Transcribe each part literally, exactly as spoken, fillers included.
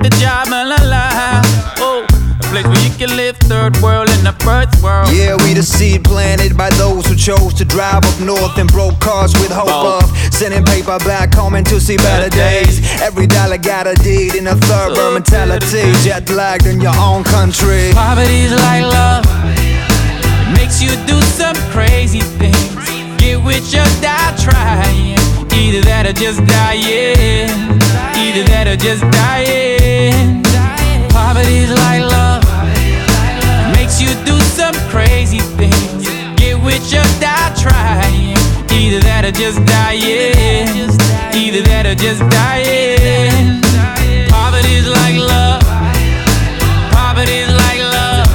the job, la la la. Oh, a place where you can live third world in the first world. Yeah, we the seed planted by those who chose to drive up north and broke cars with hope Oh. of sending paper back home and to see better days. Every dollar got a deed in a third world mentality. Jet lagged in your own country. Poverty's like love, it makes you do some crazy things. Get with your die trying. Either that or just dying. Either that or just dying. Poverty's like love, it makes you do some crazy things. Get with your die trying. Either that or just dying. Either that or just dying. Poverty's like love. Poverty's like love.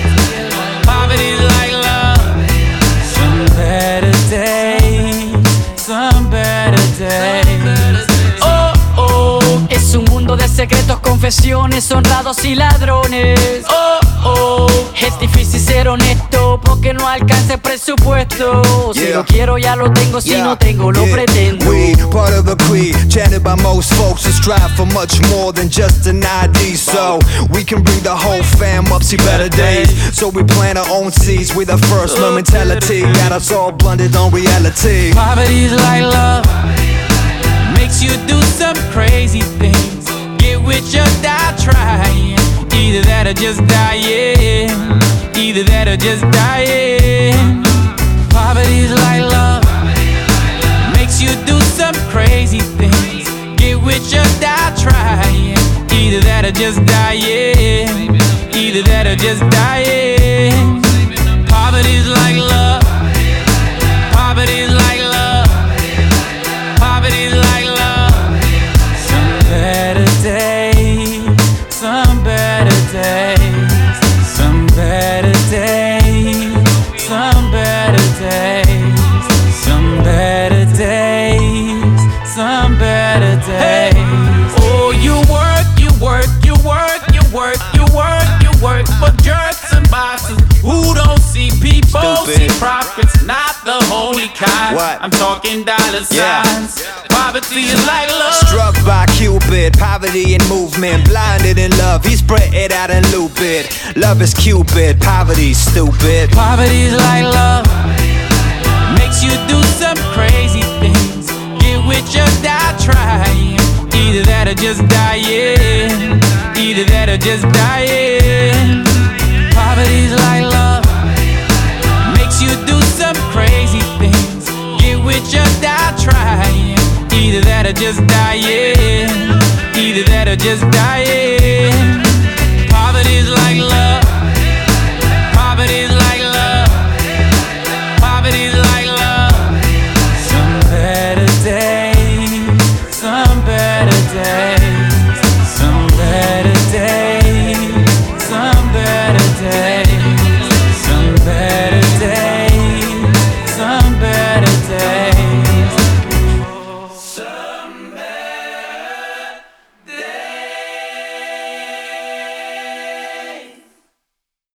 Poverty's like love. Some better days. Some better days. Oh, oh. Es un mundo de secretos, confesiones, honrados y ladrones. Oh, oh. Es difícil ser honesto porque no alcanza el presupuesto. Si Yeah. lo quiero ya lo tengo, si Yeah, no tengo lo yeah. pretendo. We, part of the creed, chanted by most folks who strive for much more than just an I D. So we can bring the whole fam up, see better days. So we plant our own seeds with a first world mentality. Got us all blunted on reality. Poverty's like love, makes you do some crazy things. Get with your die trying. Either that or just dying. Either that or just dying. Poverty's like love, makes you do some crazy things. Get with your die trying. Either that or just dying. Either that or just dying. Poverty's like love. Poverty's like love. Poverty's like love. Some better days. Some better days. Some better days. Some better days. Some better days. Some better days. Oh, you work, you work, you work, you work, you work, you work for jerks and bosses who don't see people, Stupid. see profits, not the holy kind. What? I'm talking dollar Yeah. signs. Poverty is like love. Struck by Cupid, poverty and movement, blinded in love, he spread it out and loop it. Love is Cupid, poverty's stupid. Poverty's like love, makes you do some crazy things. Get with your die trying. Either that or just dying. Either that or just dying. Poverty's like love, makes you do some crazy things. Get with your die trying. Either that or just dying. Either that or just dying.